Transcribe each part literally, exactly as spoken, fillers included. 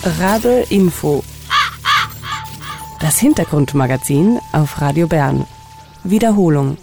Rabe Info. Das Hintergrundmagazin auf Radio Bern. Wiederholung.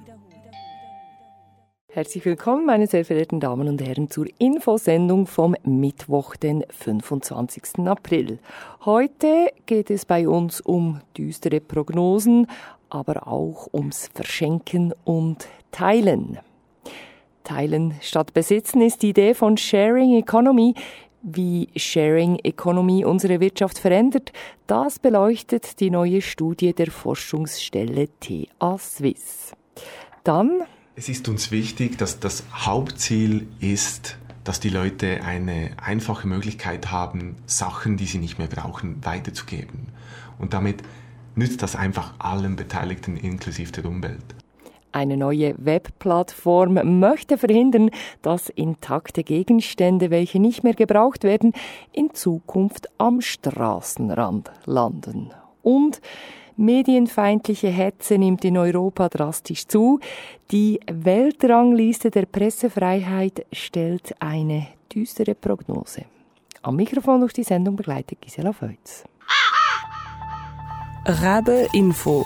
Herzlich willkommen, meine sehr verehrten Damen und Herren, zur Infosendung vom Mittwoch, den fünfundzwanzigsten April. Heute geht es bei uns um düstere Prognosen, aber auch ums Verschenken und Teilen. Teilen statt Besitzen ist die Idee von Sharing Economy. Wie Sharing Economy unsere Wirtschaft verändert, das beleuchtet die neue Studie der Forschungsstelle T A Swiss. Dann Es ist uns wichtig, dass das Hauptziel ist, dass die Leute eine einfache Möglichkeit haben, Sachen, die sie nicht mehr brauchen, weiterzugeben. Und damit nützt das einfach allen Beteiligten, inklusive der Umwelt. Eine neue Webplattform möchte verhindern, dass intakte Gegenstände, welche nicht mehr gebraucht werden, in Zukunft am Straßenrand landen. Und medienfeindliche Hetze nimmt in Europa drastisch zu. Die Weltrangliste der Pressefreiheit stellt eine düstere Prognose. Am Mikrofon durch die Sendung begleitet Gisela Feutz. Rabe Info.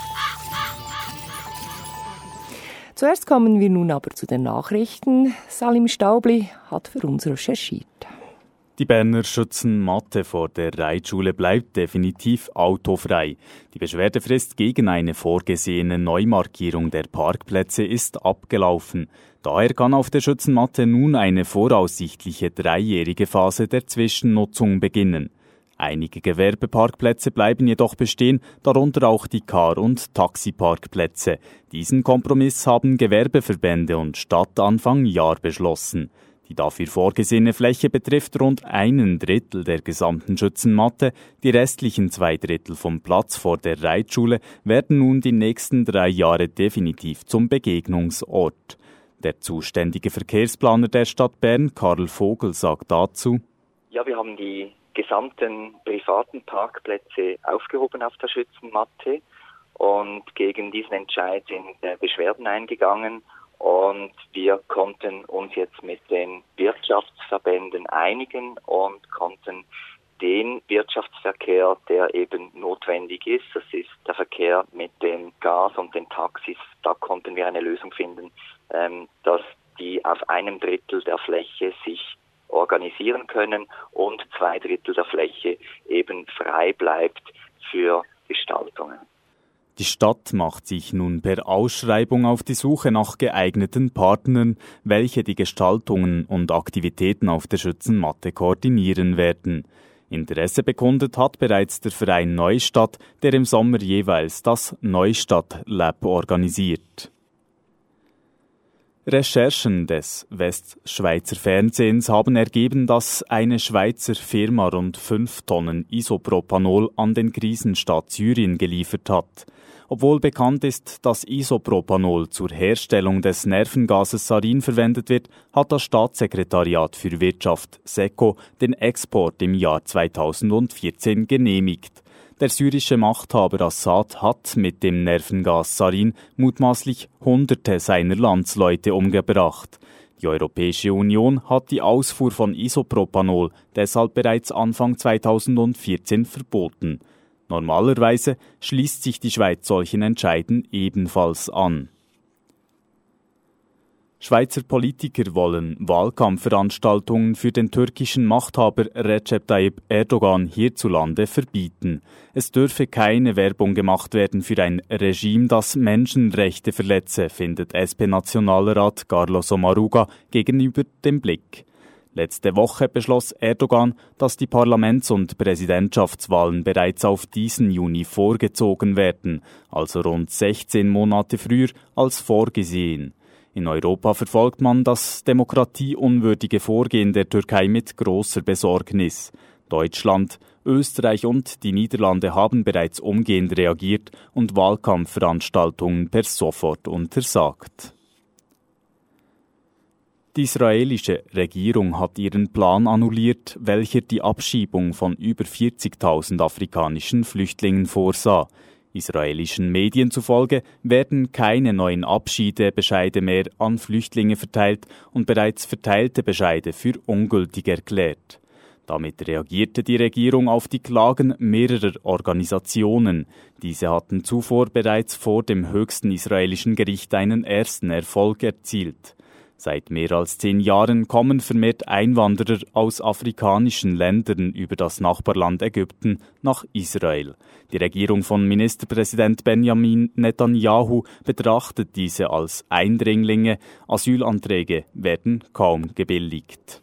Zuerst kommen wir nun aber zu den Nachrichten. Salim Staubli hat für uns recherchiert. Die Berner schützen Mathe vor der Reitschule bleibt definitiv autofrei. Die Beschwerdefrist gegen eine vorgesehene Neumarkierung der Parkplätze ist abgelaufen. Daher kann auf der Schützenmatte nun eine voraussichtliche dreijährige Phase der Zwischennutzung beginnen. Einige Gewerbeparkplätze bleiben jedoch bestehen, darunter auch die Car- und Taxiparkplätze. Diesen Kompromiss haben Gewerbeverbände und Stadt Anfang Jahr beschlossen. Die dafür vorgesehene Fläche betrifft rund einen Drittel der gesamten Schützenmatte. Die restlichen zwei Drittel vom Platz vor der Reitschule werden nun die nächsten drei Jahre definitiv zum Begegnungsort. Der zuständige Verkehrsplaner der Stadt Bern, Karl Vogel, sagt dazu: Ja, wir haben die gesamten privaten Parkplätze aufgehoben auf der Schützenmatte und gegen diesen Entscheid sind Beschwerden eingegangen. Und wir konnten uns jetzt mit den Wirtschaftsverbänden einigen und konnten den Wirtschaftsverkehr, der eben notwendig ist, das ist der Verkehr mit dem Gas und den Taxis, da konnten wir eine Lösung finden, ähm, dass die auf einem Drittel der Fläche sich organisieren können und zwei Drittel der Fläche eben frei bleibt für Gestaltungen. Die Stadt macht sich nun per Ausschreibung auf die Suche nach geeigneten Partnern, welche die Gestaltungen und Aktivitäten auf der Schützenmatte koordinieren werden. Interesse bekundet hat bereits der Verein Neustadt, der im Sommer jeweils das Neustadt Lab organisiert. Recherchen des Westschweizer Fernsehens haben ergeben, dass eine Schweizer Firma rund fünf Tonnen Isopropanol an den Krisenstaat Syrien geliefert hat. Obwohl bekannt ist, dass Isopropanol zur Herstellung des Nervengases Sarin verwendet wird, hat das Staatssekretariat für Wirtschaft SECO den Export im Jahr zweitausendvierzehn genehmigt. Der syrische Machthaber Assad hat mit dem Nervengas Sarin mutmaßlich Hunderte seiner Landsleute umgebracht. Die Europäische Union hat die Ausfuhr von Isopropanol deshalb bereits Anfang zweitausendvierzehn verboten. Normalerweise schließt sich die Schweiz solchen Entscheiden ebenfalls an. Schweizer Politiker wollen Wahlkampfveranstaltungen für den türkischen Machthaber Recep Tayyip Erdogan hierzulande verbieten. Es dürfe keine Werbung gemacht werden für ein Regime, das Menschenrechte verletze, findet S P-Nationalrat Carlos Omaruga gegenüber dem Blick. Letzte Woche beschloss Erdogan, dass die Parlaments- und Präsidentschaftswahlen bereits auf diesen Juni vorgezogen werden, also rund sechzehn Monate früher als vorgesehen. In Europa verfolgt man das demokratieunwürdige Vorgehen der Türkei mit großer Besorgnis. Deutschland, Österreich und die Niederlande haben bereits umgehend reagiert und Wahlkampfveranstaltungen per sofort untersagt. Die israelische Regierung hat ihren Plan annulliert, welcher die Abschiebung von über vierzigtausend afrikanischen Flüchtlingen vorsah. Israelischen Medien zufolge werden keine neuen Abschiedebescheide mehr an Flüchtlinge verteilt und bereits verteilte Bescheide für ungültig erklärt. Damit reagierte die Regierung auf die Klagen mehrerer Organisationen. Diese hatten zuvor bereits vor dem höchsten israelischen Gericht einen ersten Erfolg erzielt. Seit mehr als zehn Jahren kommen vermehrt Einwanderer aus afrikanischen Ländern über das Nachbarland Ägypten nach Israel. Die Regierung von Ministerpräsident Benjamin Netanyahu betrachtet diese als Eindringlinge. Asylanträge werden kaum gebilligt.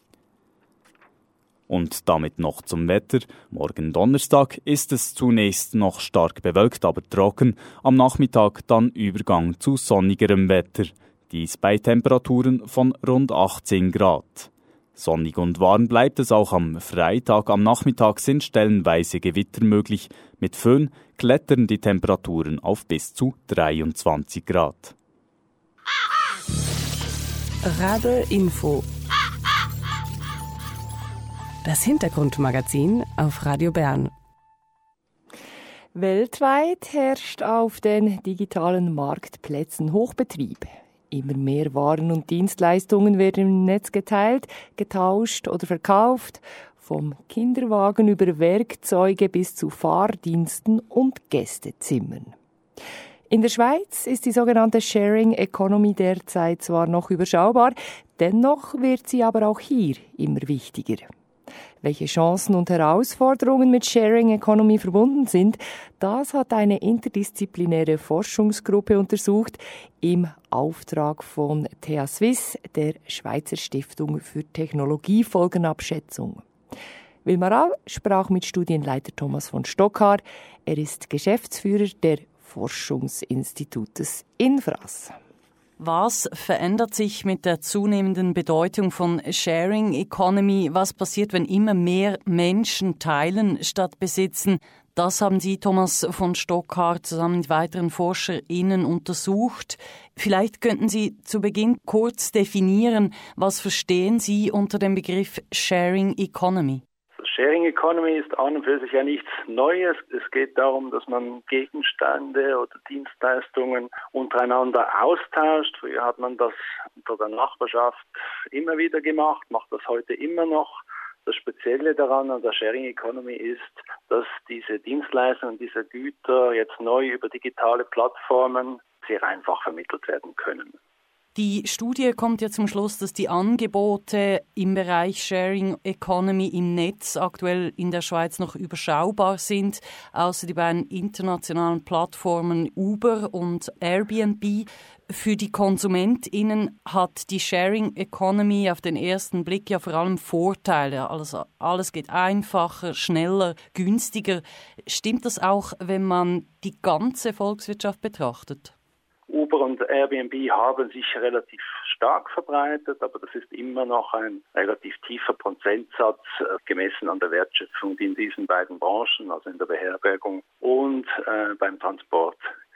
Und damit noch zum Wetter. Morgen Donnerstag ist es zunächst noch stark bewölkt, aber trocken. Am Nachmittag dann Übergang zu sonnigerem Wetter. Dies bei Temperaturen von rund achtzehn Grad. Sonnig und warm bleibt es auch am Freitag. Am Nachmittag sind stellenweise Gewitter möglich. Mit Föhn klettern die Temperaturen auf bis zu dreiundzwanzig Grad. Radio Info. Das Hintergrundmagazin auf Radio Bern. Weltweit herrscht auf den digitalen Marktplätzen Hochbetrieb. Immer mehr Waren und Dienstleistungen werden im Netz geteilt, getauscht oder verkauft, vom Kinderwagen über Werkzeuge bis zu Fahrdiensten und Gästezimmern. In der Schweiz ist die sogenannte Sharing Economy derzeit zwar noch überschaubar, dennoch wird sie aber auch hier immer wichtiger. Welche Chancen und Herausforderungen mit Sharing Economy verbunden sind, das hat eine interdisziplinäre Forschungsgruppe untersucht im Auftrag von T A Swiss, der Schweizer Stiftung für Technologiefolgenabschätzung. Wilma Rall sprach mit Studienleiter Thomas von Stockhaar. Er ist Geschäftsführer der Forschungsinstitutes Infras. Was verändert sich mit der zunehmenden Bedeutung von Sharing Economy? Was passiert, wenn immer mehr Menschen teilen statt besitzen? Das haben Sie, Thomas von Stockhaar, zusammen mit weiteren ForscherInnen untersucht. Vielleicht könnten Sie zu Beginn kurz definieren, was verstehen Sie unter dem Begriff Sharing Economy? Sharing Economy ist an und für sich ja nichts Neues. Es geht darum, dass man Gegenstände oder Dienstleistungen untereinander austauscht. Früher hat man das unter der Nachbarschaft immer wieder gemacht, macht das heute immer noch. Das Spezielle daran an der Sharing Economy ist, dass diese Dienstleistungen, diese Güter jetzt neu über digitale Plattformen sehr einfach vermittelt werden können. Die Studie kommt ja zum Schluss, dass die Angebote im Bereich Sharing Economy im Netz aktuell in der Schweiz noch überschaubar sind, außer die beiden internationalen Plattformen Uber und Airbnb. Für die KonsumentInnen hat die Sharing Economy auf den ersten Blick ja vor allem Vorteile. Also alles geht einfacher, schneller, günstiger. Stimmt das auch, wenn man die ganze Volkswirtschaft betrachtet? Uber und Airbnb haben sich relativ stark verbreitet, aber das ist immer noch ein relativ tiefer Prozentsatz äh, gemessen an der Wertschöpfung, die in diesen beiden Branchen, also in der Beherbergung und äh, beim Transport.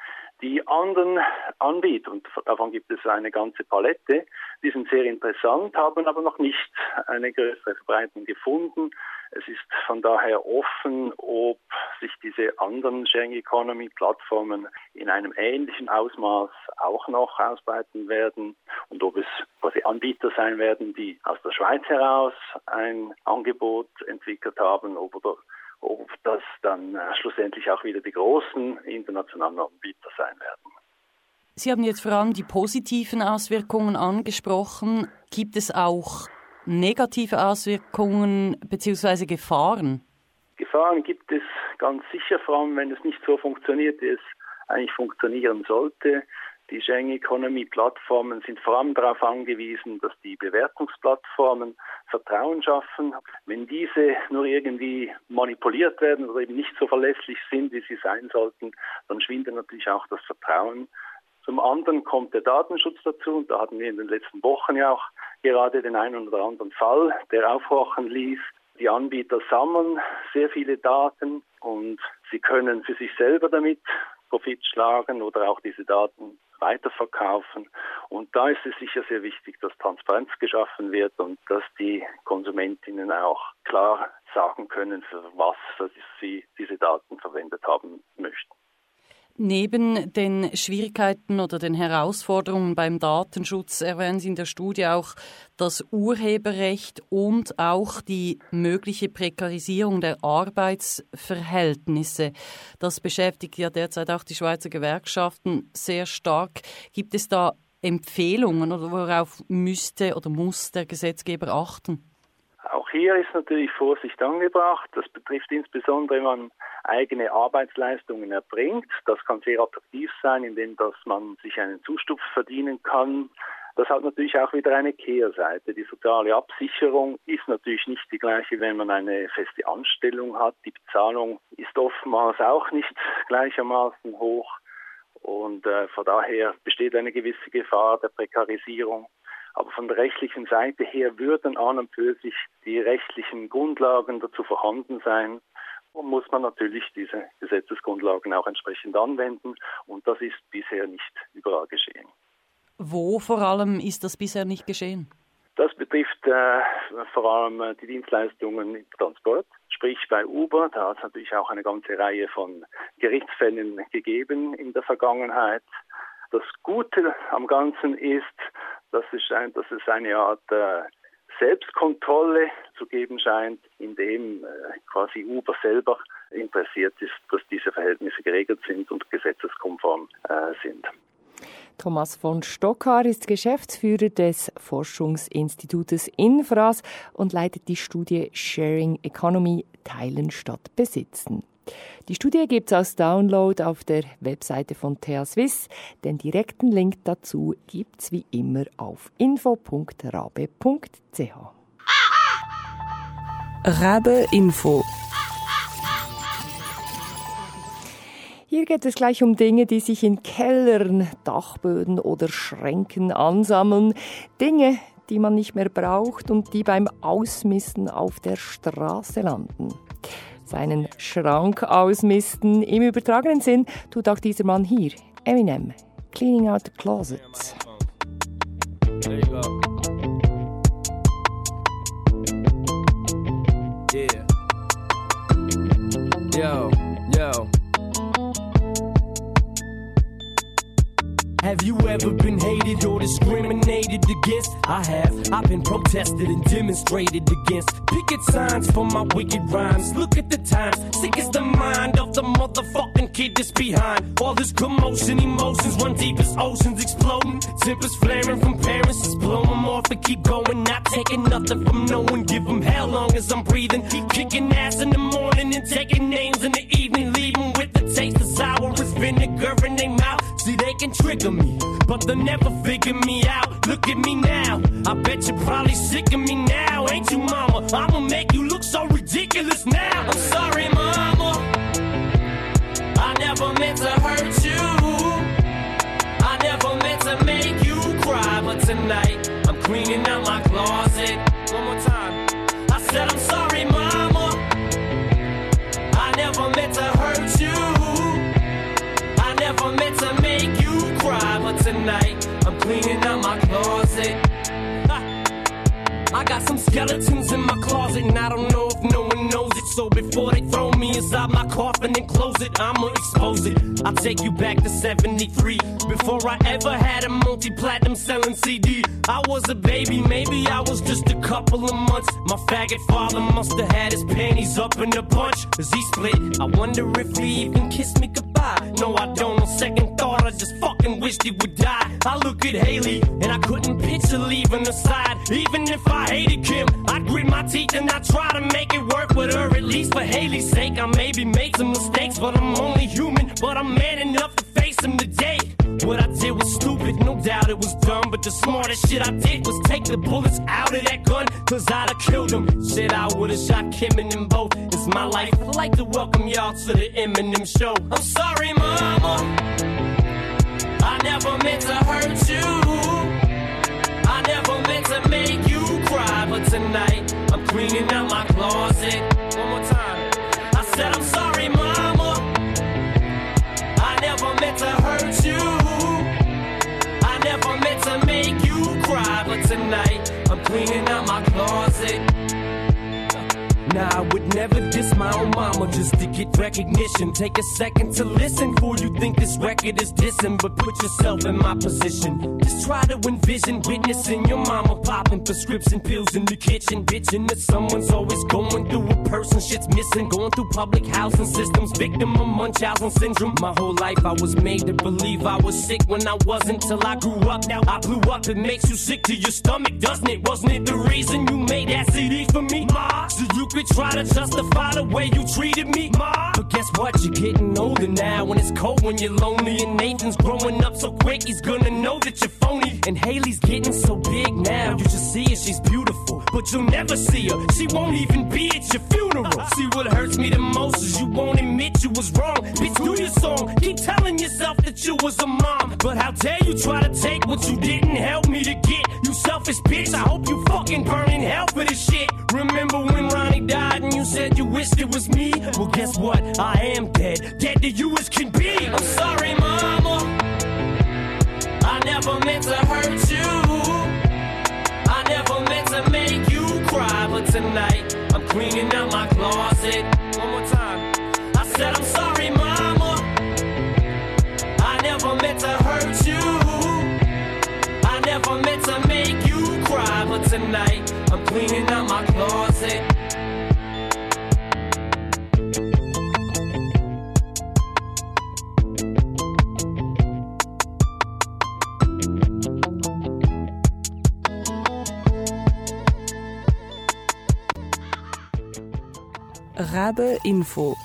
Die anderen Anbieter, und davon gibt es eine ganze Palette, die sind sehr interessant, haben aber noch nicht eine größere Verbreitung gefunden. Es ist von daher offen, ob sich diese anderen Sharing Economy Plattformen in einem ähnlichen Ausmaß auch noch ausbreiten werden und ob es quasi Anbieter sein werden, die aus der Schweiz heraus ein Angebot entwickelt haben, oder ob das dann schlussendlich auch wieder die großen internationalen Anbieter sein werden. Sie haben jetzt vor allem die positiven Auswirkungen angesprochen. Gibt es auch negative Auswirkungen bzw. Gefahren? Gefahren gibt es ganz sicher, vor allem wenn es nicht so funktioniert, wie es eigentlich funktionieren sollte. Die Sharing Economy Plattformen sind vor allem darauf angewiesen, dass die Bewertungsplattformen Vertrauen schaffen. Wenn diese nur irgendwie manipuliert werden oder eben nicht so verlässlich sind, wie sie sein sollten, dann schwindet natürlich auch das Vertrauen. Zum anderen kommt der Datenschutz dazu, und da hatten wir in den letzten Wochen ja auch gerade den einen oder anderen Fall, der aufhorchen ließ. Die Anbieter sammeln sehr viele Daten und sie können für sich selber damit Profit schlagen oder auch diese Daten weiterverkaufen. Und da ist es sicher sehr wichtig, dass Transparenz geschaffen wird und dass die KonsumentInnen auch klar sagen können, für was sie diese Daten verwendet haben möchten. Neben den Schwierigkeiten oder den Herausforderungen beim Datenschutz erwähnen Sie in der Studie auch das Urheberrecht und auch die mögliche Prekarisierung der Arbeitsverhältnisse. Das beschäftigt ja derzeit auch die Schweizer Gewerkschaften sehr stark. Gibt es da Empfehlungen oder worauf müsste oder muss der Gesetzgeber achten? Auch hier ist natürlich Vorsicht angebracht. Das betrifft insbesondere, wenn man eigene Arbeitsleistungen erbringt. Das kann sehr attraktiv sein, indem dass man sich einen Zustupf verdienen kann. Das hat natürlich auch wieder eine Kehrseite. Die soziale Absicherung ist natürlich nicht die gleiche, wenn man eine feste Anstellung hat. Die Bezahlung ist oftmals auch nicht gleichermaßen hoch. Und äh, von daher besteht eine gewisse Gefahr der Prekarisierung. Aber von der rechtlichen Seite her würden an und für sich die rechtlichen Grundlagen dazu vorhanden sein. Und muss man natürlich diese Gesetzesgrundlagen auch entsprechend anwenden. Und das ist bisher nicht überall geschehen. Wo vor allem ist das bisher nicht geschehen? Das betrifft äh, vor allem äh, die Dienstleistungen im Transport, sprich bei Uber. Da hat es natürlich auch eine ganze Reihe von Gerichtsfällen gegeben in der Vergangenheit. Das Gute am Ganzen ist, dass es, scheint, dass es eine Art äh, Selbstkontrolle zu geben scheint, indem äh, quasi Uber selber interessiert ist, dass diese Verhältnisse geregelt sind und gesetzeskonform äh, sind. Thomas von Stockar ist Geschäftsführer des Forschungsinstitutes Infras und leitet die Studie Sharing Economy – Teilen statt Besitzen. Die Studie gibt es als Download auf der Webseite von T H Swiss. Den direkten Link dazu gibt es wie immer auf info punkt rabe punkt c h. Rabe Info. Hier geht es gleich um Dinge, die sich in Kellern, Dachböden oder Schränken ansammeln. Dinge, die man nicht mehr braucht und die beim Ausmisten auf der Straße landen. Seinen Schrank ausmisten im übertragenen Sinn tut auch dieser Mann hier, Eminem, Cleaning Out the Closet. There you go. Yeah. Yo, yo. Have you ever been hated or discriminated against? I have. I've been protested and demonstrated against. Picket signs for my wicked rhymes. Look at the times. Sick is the mind of the motherfucking kid that's behind. All this commotion, emotions run deep as oceans exploding. Tempers flaring from parents. Just blow them off and keep going. Not taking nothing from no one. Give them hell long as I'm breathing. Keep kicking ass in the morning and taking names in the evening. Leaving with the taste of sour as vinegar in their mouth. See, they can trigger me, but they'll never figure me out. Look at me now, I bet you're probably sick of me now. Ain't you, mama? I'ma make you look so ridiculous now. I'm sorry, mama, I never meant to hurt you. I never meant to make you cry, but tonight I'm cleaning out my closet. One more time, I said I'm sorry, mama, I never meant to hurt you. I never meant to make you cry, but tonight I'm cleaning out my closet. I got some skeletons in my closet, and I don't know if no one knows it. So before they throw me inside my coffin and close it, I'ma expose it. I'll take you back to seventy-three, before I ever had a multi-platinum selling C D. I was a baby, maybe I was just a couple of months. My faggot father must have had his panties up in a bunch, cause he split. I wonder if he even kissed me goodbye. No, I don't. On second thought, I just fucking wished he would die. I look at Haley, and I couldn't picture leaving her side. Even if I hated Kim, I'd grit my teeth and I'd try to make it work with her. At least for Haley's sake, I maybe made some mistakes, but I'm only human. But I'm man enough to face them today. What I did was stupid, no doubt it was dumb, but the smartest shit I did was take the bullets out of that gun, cause I'd have killed them. Shit, I would've shot Kim and them both. It's my life. I'd like to welcome y'all to the Eminem show. I'm sorry, mama, I never meant to hurt you. I never meant to make you cry, but tonight I'm cleaning out my closet. One more time, I said I'm sorry, mama, I never meant to hurt you. I never meant to make you cry, but tonight I'm cleaning out my closet. Now I would never diss my own mama just to get recognition. Take a second to listen before you think this record is dissing, but put yourself in my position. Just try to envision witnessing your mama popping prescription pills in the kitchen, bitching that someone's always going through a person shit's missing, going through public housing systems, victim of Munchausen syndrome. My whole life I was made to believe I was sick when I wasn't, till I grew up. Now I blew up. It makes you sick to your stomach, doesn't it? Wasn't it the reason you made that C D for me, Ma? So you could try to justify the way you treated me, Ma. But guess what? You're getting older now, when it's cold, when you're lonely, and Nathan's growing up so quick, he's gonna know that you're phony. And Haley's getting so big now, you just see her, she's beautiful, but you'll never see her. She won't even be at your funeral. See, what hurts me the most is you won't admit you was wrong. Bitch, do your song, keep telling yourself that you was a mom, but how dare you try to take what you didn't help me to get. You selfish bitch, I hope you fucking burn in hell for this shit. Remember when Ronnie died and you said you wished it was me? Well, guess what? I am dead, dead to you as can be. I'm sorry, mama, I never meant to hurt you, I never meant to make you cry, but tonight I'm cleaning out my closet. One more time. I said I'm sorry, mama, I never meant to hurt you, I never meant to make you cry, but tonight I'm cleaning out my closet. Rabe Info.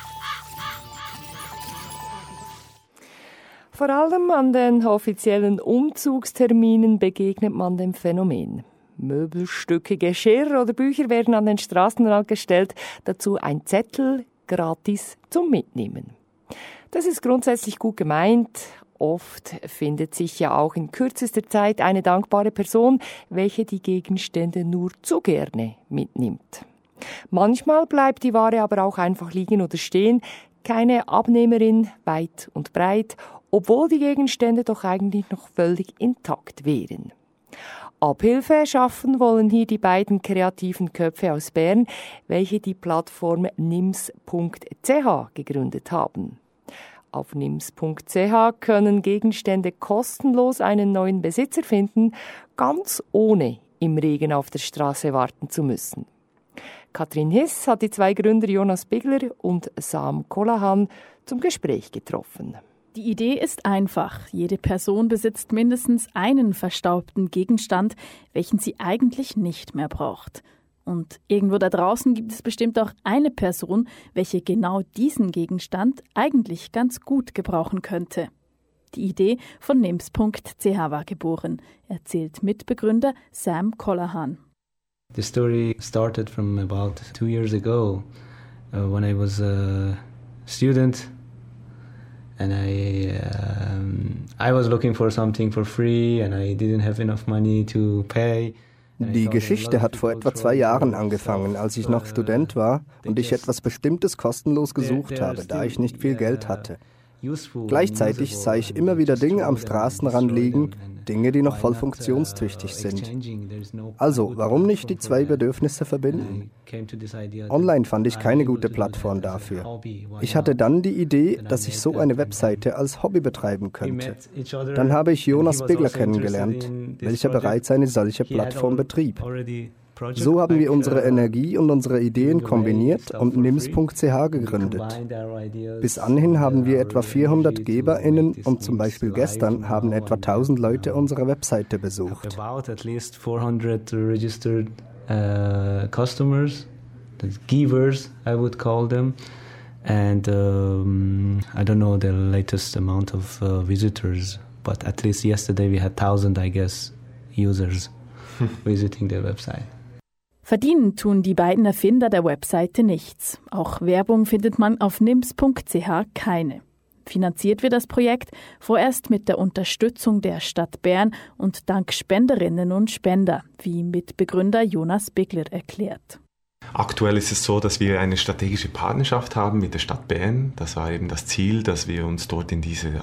Vor allem an den offiziellen Umzugsterminen begegnet man dem Phänomen. Möbelstücke, Geschirr oder Bücher werden an den Straßenrand gestellt, dazu ein Zettel, gratis zum Mitnehmen. Das ist grundsätzlich gut gemeint. Oft findet sich ja auch in kürzester Zeit eine dankbare Person, welche die Gegenstände nur zu gerne mitnimmt. Manchmal bleibt die Ware aber auch einfach liegen oder stehen, keine Abnehmerin weit und breit, obwohl die Gegenstände doch eigentlich noch völlig intakt wären. Abhilfe schaffen wollen hier die beiden kreativen Köpfe aus Bern, welche die Plattform nims punkt c h gegründet haben. Auf nims punkt c h können Gegenstände kostenlos einen neuen Besitzer finden, ganz ohne im Regen auf der Straße warten zu müssen. Katrin Hiss hat die zwei Gründer Jonas Bigler und Sam Colahan zum Gespräch getroffen. Die Idee ist einfach. Jede Person besitzt mindestens einen verstaubten Gegenstand, welchen sie eigentlich nicht mehr braucht. Und irgendwo da draußen gibt es bestimmt auch eine Person, welche genau diesen Gegenstand eigentlich ganz gut gebrauchen könnte. Die Idee von nims punkt c h war geboren, erzählt Mitbegründer Sam Colahan. The story started from about two years ago, uh, when I was a student, and I um, I was looking for something for free, and I didn't have enough money to pay. Die Geschichte hat vor etwa zwei Jahren angefangen, als ich noch Student war und ich etwas Bestimmtes kostenlos gesucht habe, da ich nicht viel Geld hatte. Gleichzeitig sah ich immer wieder Dinge am Straßenrand liegen, Dinge, die noch voll funktionstüchtig sind. Also, warum nicht die zwei Bedürfnisse verbinden? Online fand ich keine gute Plattform dafür. Ich hatte dann die Idee, dass ich so eine Webseite als Hobby betreiben könnte. Dann habe ich Jonas Bigler kennengelernt, welcher bereits eine solche Plattform betrieb. So haben wir unsere Energie und unsere Ideen kombiniert und nims punkt c h gegründet. Bis anhin haben wir etwa vierhundert GeberInnen und zum Beispiel gestern haben etwa tausend Leute unsere Webseite besucht. About at least four hundred registered uh, customers, the givers I would call them, and um, I don't know the latest amount of uh, visitors, but at least yesterday we had thousand, I guess, users visiting the website. Verdienen tun die beiden Erfinder der Webseite nichts. Auch Werbung findet man auf nims punkt c h keine. Finanziert wird das Projekt vorerst mit der Unterstützung der Stadt Bern und dank Spenderinnen und Spender, wie Mitbegründer Jonas Bigler erklärt. Aktuell ist es so, dass wir eine strategische Partnerschaft haben mit der Stadt Bern. Das war eben das Ziel, dass wir uns dort in diese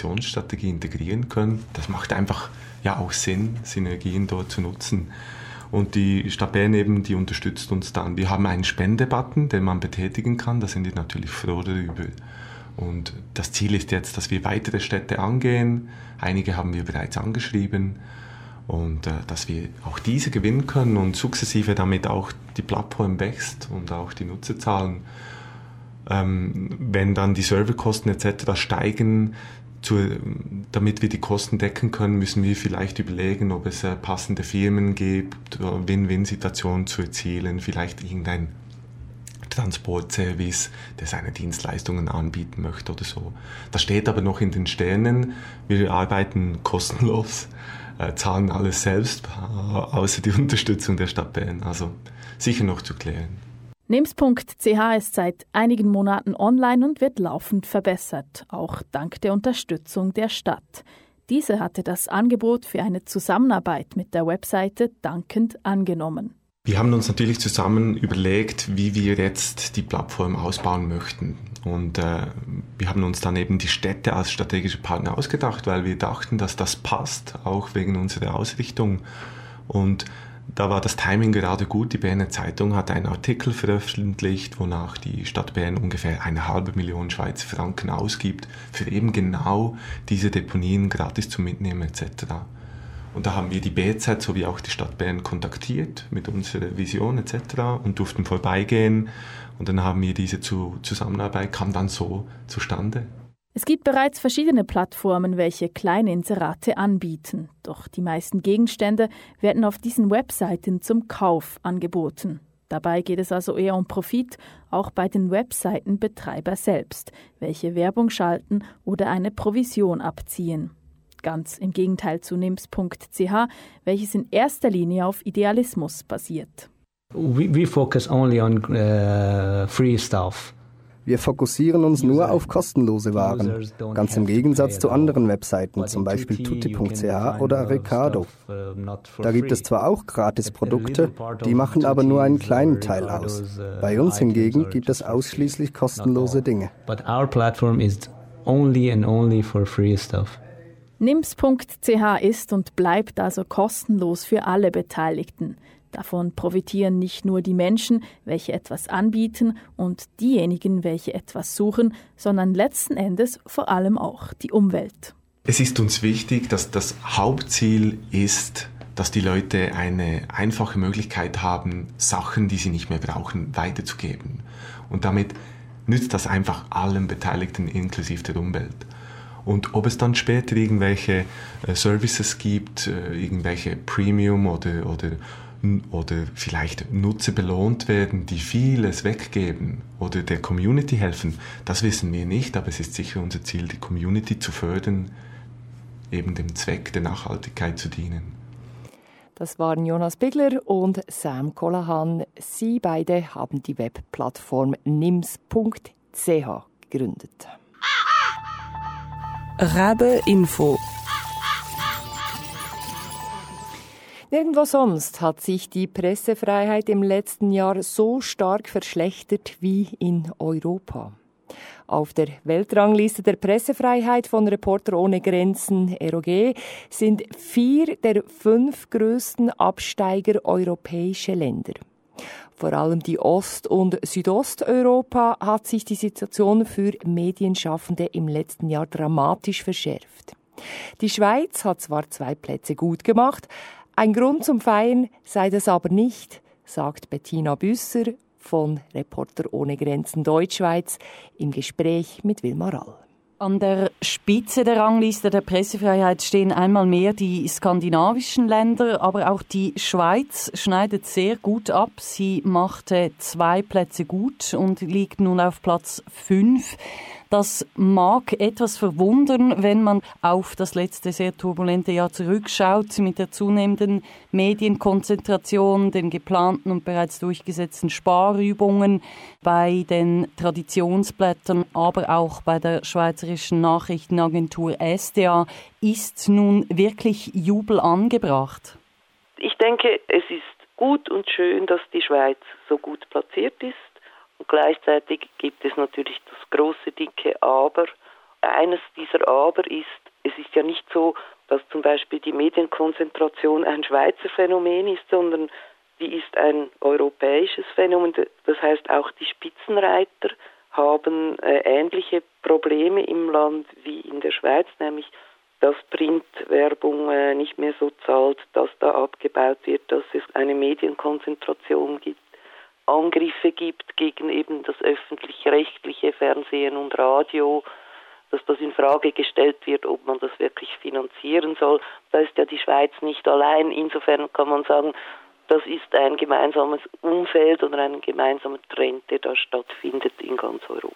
Abfallpräventionsstrategie integrieren können. Das macht einfach ja auch Sinn, Synergien dort zu nutzen. Und die Stadt Bern eben, die unterstützt uns dann. Wir haben einen Spendebutton, den man betätigen kann, da sind wir natürlich froh darüber. Und das Ziel ist jetzt, dass wir weitere Städte angehen. Einige haben wir bereits angeschrieben. Und äh, dass wir auch diese gewinnen können und sukzessive damit auch die Plattform wächst und auch die Nutzerzahlen. Ähm, wenn dann die Serverkosten et cetera steigen, Zu, damit wir die Kosten decken können, müssen wir vielleicht überlegen, ob es äh, passende Firmen gibt, Win-Win-Situationen zu erzielen, vielleicht irgendein Transportservice, der seine Dienstleistungen anbieten möchte oder so. Das steht aber noch in den Sternen. Wir arbeiten kostenlos, äh, zahlen alles selbst, äh, außer die Unterstützung der Stadt Bern. Also sicher noch zu klären. N I M S punkt c h ist seit einigen Monaten online und wird laufend verbessert, auch dank der Unterstützung der Stadt. Diese hatte das Angebot für eine Zusammenarbeit mit der Webseite dankend angenommen. Wir haben uns natürlich zusammen überlegt, wie wir jetzt die Plattform ausbauen möchten. Und äh, wir haben uns dann eben die Städte als strategische Partner ausgedacht, weil wir dachten, dass das passt, auch wegen unserer Ausrichtung. Und da war das Timing gerade gut. Die Berner Zeitung hat einen Artikel veröffentlicht, wonach die Stadt Bern ungefähr eine halbe Million Schweizer Franken ausgibt, für eben genau diese Deponien gratis zu mitnehmen et cetera. Und da haben wir die B Z sowie auch die Stadt Bern kontaktiert mit unserer Vision et cetera und durften vorbeigehen. Und dann haben wir diese Zusammenarbeit, kam dann so zustande. Es gibt bereits verschiedene Plattformen, welche kleine Inserate anbieten. Doch die meisten Gegenstände werden auf diesen Webseiten zum Kauf angeboten. Dabei geht es also eher um Profit, auch bei den Webseitenbetreiber selbst, welche Werbung schalten oder eine Provision abziehen. Ganz im Gegenteil zu N I M S punkt c h, welches in erster Linie auf Idealismus basiert. We, we focus only on uh, free stuff. Wir fokussieren uns nur auf kostenlose Waren, ganz im Gegensatz zu anderen Webseiten, zum Beispiel tutti punkt c h oder Ricardo. Da gibt es zwar auch Gratisprodukte, die machen aber nur einen kleinen Teil aus. Bei uns hingegen gibt es ausschließlich kostenlose Dinge. But our platform is only and only for free stuff. N I M S punkt c h ist und bleibt also kostenlos für alle Beteiligten. Davon profitieren nicht nur die Menschen, welche etwas anbieten, und diejenigen, welche etwas suchen, sondern letzten Endes vor allem auch die Umwelt. Es ist uns wichtig, dass das Hauptziel ist, dass die Leute eine einfache Möglichkeit haben, Sachen, die sie nicht mehr brauchen, weiterzugeben. Und damit nützt das einfach allen Beteiligten inklusive der Umwelt. Und ob es dann später irgendwelche äh, Services gibt, äh, irgendwelche Premium oder, oder oder vielleicht Nutzer belohnt werden, die vieles weggeben oder der Community helfen, das wissen wir nicht, aber es ist sicher unser Ziel, die Community zu fördern, eben dem Zweck der Nachhaltigkeit zu dienen. Das waren Jonas Bigler und Sam Colahan. Sie beide haben die Webplattform N I M S punkt c h gegründet. Rabe Info. Nirgendwo sonst hat sich die Pressefreiheit im letzten Jahr so stark verschlechtert wie in Europa. Auf der Weltrangliste der Pressefreiheit von Reporter ohne Grenzen R O G sind vier der fünf grössten Absteiger europäische Länder. Vor allem die Ost- und Südosteuropa hat sich die Situation für Medienschaffende im letzten Jahr dramatisch verschärft. Die Schweiz hat zwar zwei Plätze gut gemacht, ein Grund zum Feiern sei das aber nicht, sagt Bettina Büsser von Reporter ohne Grenzen Deutschschweiz im Gespräch mit Wilma Rall. An der Spitze der Rangliste der Pressefreiheit stehen einmal mehr die skandinavischen Länder, aber auch die Schweiz schneidet sehr gut ab. Sie machte zwei Plätze gut und liegt nun auf Platz fünf. Das mag etwas verwundern, wenn man auf das letzte sehr turbulente Jahr zurückschaut, mit der zunehmenden Medienkonzentration, den geplanten und bereits durchgesetzten Sparübungen bei den Traditionsblättern, aber auch bei der Schweizerischen Nachrichtenagentur S D A. Ist nun wirklich Jubel angebracht? Ich denke, es ist gut und schön, dass die Schweiz so gut platziert ist. Und gleichzeitig gibt es natürlich das große, dicke Aber. Eines dieser Aber ist, es ist ja nicht so, dass zum Beispiel die Medienkonzentration ein Schweizer Phänomen ist, sondern die ist ein europäisches Phänomen. Das heißt, auch die Spitzenreiter haben äh, ähnliche Probleme im Land wie in der Schweiz, nämlich dass Printwerbung äh, nicht mehr so zahlt, dass da abgebaut wird, dass es eine Medienkonzentration gibt, Angriffe gibt gegen eben das öffentlich-rechtliche Fernsehen und Radio, dass das in Frage gestellt wird, ob man das wirklich finanzieren soll. Da ist ja die Schweiz nicht allein. Insofern kann man sagen, das ist ein gemeinsames Umfeld oder ein gemeinsamer Trend, der da stattfindet in ganz Europa.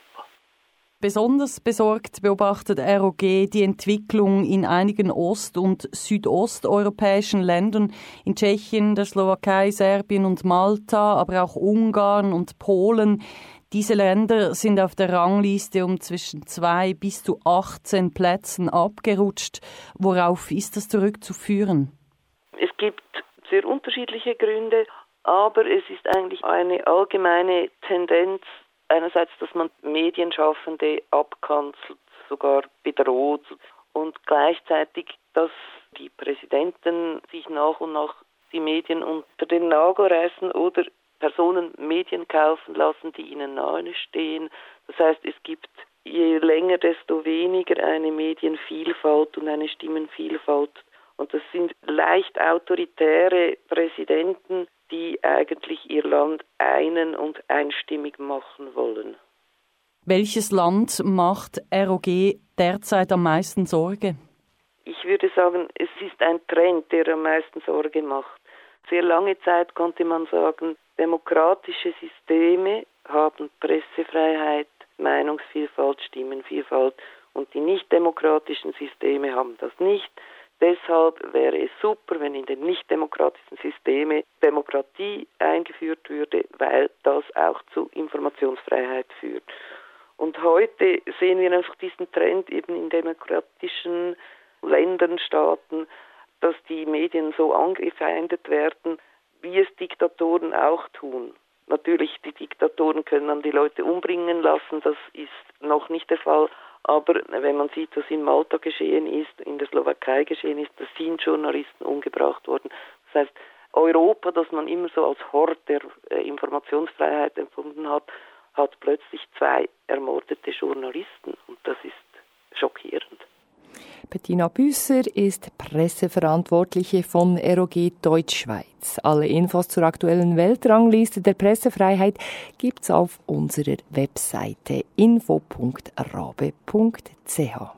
Besonders besorgt beobachtet R O G die Entwicklung in einigen ost- und südosteuropäischen Ländern, in Tschechien, der Slowakei, Serbien und Malta, aber auch Ungarn und Polen. Diese Länder sind auf der Rangliste um zwischen zwei bis zu achtzehn Plätzen abgerutscht. Worauf ist das zurückzuführen? Es gibt sehr unterschiedliche Gründe, aber es ist eigentlich eine allgemeine Tendenz, einerseits, dass man Medienschaffende abkanzelt, sogar bedroht und gleichzeitig, dass die Präsidenten sich nach und nach die Medien unter den Nagel reißen oder Personen Medien kaufen lassen, die ihnen nahe stehen. Das heißt, es gibt je länger, desto weniger eine Medienvielfalt und eine Stimmenvielfalt. Und das sind leicht autoritäre Präsidenten, die eigentlich ihr Land einen- und einstimmig machen wollen. Welches Land macht R O G derzeit am meisten Sorge? Ich würde sagen, es ist ein Trend, der am meisten Sorge macht. Sehr lange Zeit konnte man sagen, demokratische Systeme haben Pressefreiheit, Meinungsvielfalt, Stimmenvielfalt und die nicht-demokratischen Systeme haben das nicht. Deshalb wäre es super, wenn in den nicht-demokratischen Systemen Demokratie eingeführt würde, weil das auch zu Informationsfreiheit führt. Und heute sehen wir einfach diesen Trend eben in demokratischen Ländern, Staaten, dass die Medien so angefeindet werden, wie es Diktatoren auch tun. Natürlich, die Diktatoren können dann die Leute umbringen lassen, das ist noch nicht der Fall. Aber wenn man sieht, was in Malta geschehen ist, in der Slowakei geschehen ist, da sind Journalisten umgebracht worden. Das heißt, Europa, das man immer so als Hort der äh, Informationsfreiheit empfunden hat, hat plötzlich zwei ermordete Journalisten. Und das ist schockierend. Bettina Büsser ist Presseverantwortliche von R O G Deutschschweiz. Alle Infos zur aktuellen Weltrangliste der Pressefreiheit gibt's auf unserer Webseite info punkt rabe punkt c h.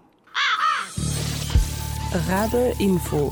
Rabe Info.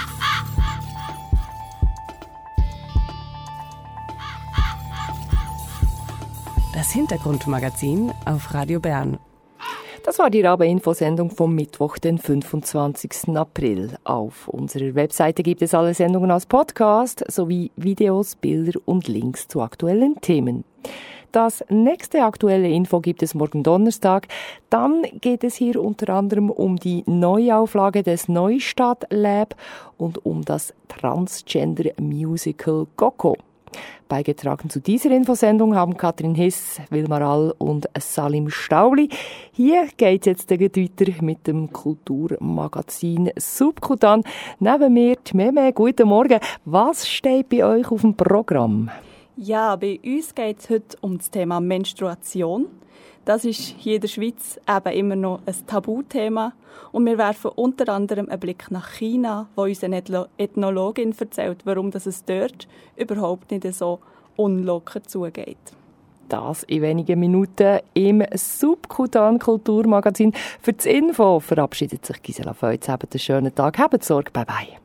Das Hintergrundmagazin auf Radio Bern. Das war die Rabe-Info-Sendung vom Mittwoch, den fünfundzwanzigsten April. Auf unserer Webseite gibt es alle Sendungen als Podcast sowie Videos, Bilder und Links zu aktuellen Themen. Das nächste aktuelle Info gibt es morgen Donnerstag. Dann geht es hier unter anderem um die Neuauflage des Neustadt Lab und um das Transgender Musical Coco. Beigetragen zu dieser Infosendung haben Katrin Hiss, Wilmar All und Salim Stauli. Hier geht jetzt weiter mit dem Kulturmagazin Subkutan. Neben mir die Meme. Guten Morgen. Was steht bei euch auf dem Programm? Ja, bei uns geht es heute um das Thema Menstruation. Das ist hier in der Schweiz eben immer noch ein Tabuthema. Und wir werfen unter anderem einen Blick nach China, wo uns eine Ethnologin erzählt, warum das es dort überhaupt nicht so unlocker zugeht. Das in wenigen Minuten im Subkutan Kulturmagazin. Für das Info verabschiedet sich Gisela Feutz. Habt einen schönen Tag, habt Sorge, bye bye.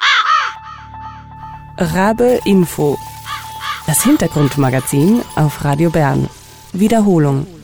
Rabe Info. Das Hintergrundmagazin auf Radio Bern. Wiederholung.